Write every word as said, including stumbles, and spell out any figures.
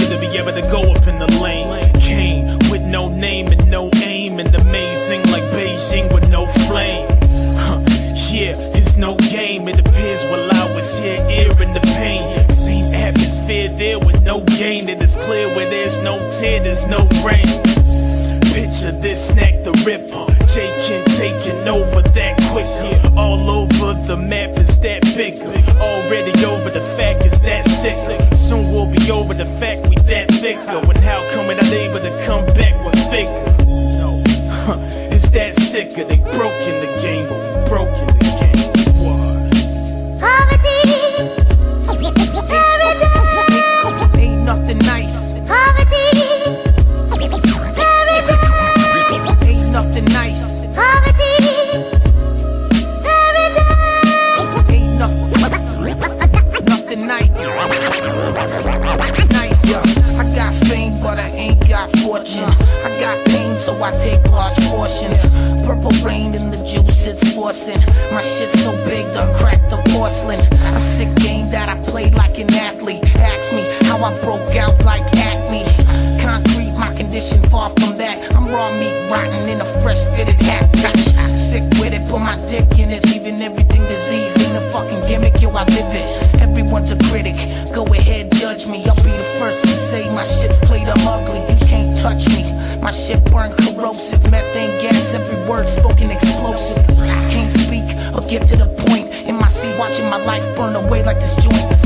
wanted to be able to go up in the lane. Came with no name and no aim, and amazing like Beijing with no flame. Huh, yeah, it's no game. It appears while I was here, ear in the pain. Same atmosphere there with no gain. It is clear where there's no tear, there's no rain. Picture this, snack the ripper. Jakin taking over that quicker. All over the map is that bigger. Already over the fact is that sicker. Soon we'll be over the fact we that thicker. And how come we're not able to come back with figure? No, huh, it's that sicker. They broke in the game, but we broke in the game. What? Poverty, paradise. Ain't nothing nice. Poverty, paradise. Ain't nothing nice. Poverty, paradise. Ain't nothing, nothing nice. Nice, yeah. I got fame, but I ain't got fortune. I got pain, so I take large portions. Purple rain in the juice, it's forcing. My shit's so big, done cracked the porcelain. A sick game that I played like an athlete. Ask me how I broke out like acne. Concrete, my condition far from that. I'm raw meat rotten in a fresh fitted hat. Bitch, sick with it, put my dick in it, leaving everything diseased. Ain't a fucking gimmick, yo, I live it. Everyone's a critic, go ahead, judge me. I'll be the first to say my shit's played, I'm ugly. You can't touch me. My shit burn corrosive, methane gas, every word spoken explosive. Can't speak or get to the point. In my seat, watching my life burn away like this joint.